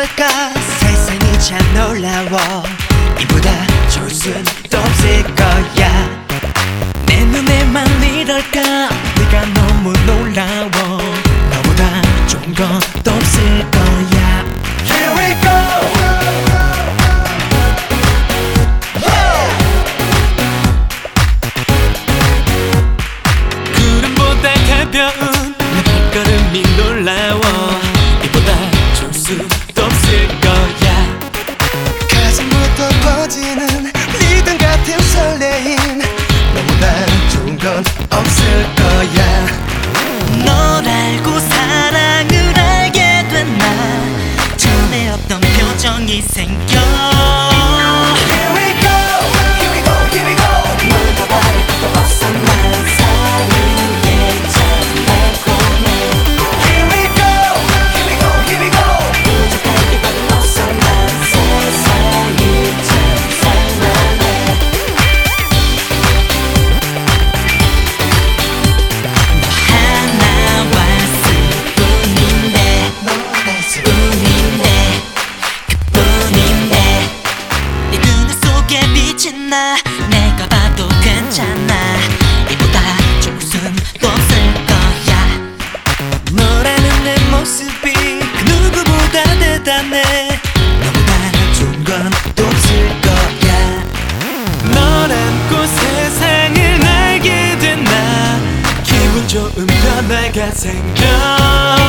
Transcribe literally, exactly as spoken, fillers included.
믿을까? 세상이 참 놀라워. 이보다 좋을 순 없을 거야. 내 눈에만 이럴까? 네가 너무 놀라워. 너보다 좋은 건 없을 거야. Here we go. 구름보다 가벼운 내 발걸음이 놀라워. 이보다 좋을 수도 없을 거야. 가슴부터 퍼지는 리듬 같은 설레임. 너보다 좋은 건 없을 거야. 널 알고 사랑을 알게 된 나, 전에 없던 표정이 생겨. Here we go, here we go, here we go. 뭘더 바랄 것도 없어. 난 사는 게 참 달콤해. Here we go, here we go, here we go. 부족할 게 별로 없어. 난 세상이 참 살만해. 너 하나 왔을 뿐인데, 뿐인데, 그뿐인데. 네 눈 속에 비친 나, 내가 봐도 괜찮아. 이보다 좋을 순 없을 거야. 너라는 내 모습이 그 누구보다 대단해. 너보다 좋은 건 없을 거야. 널 안고 세상을 알게 된 나, 기분 좋은 변화가 생겨.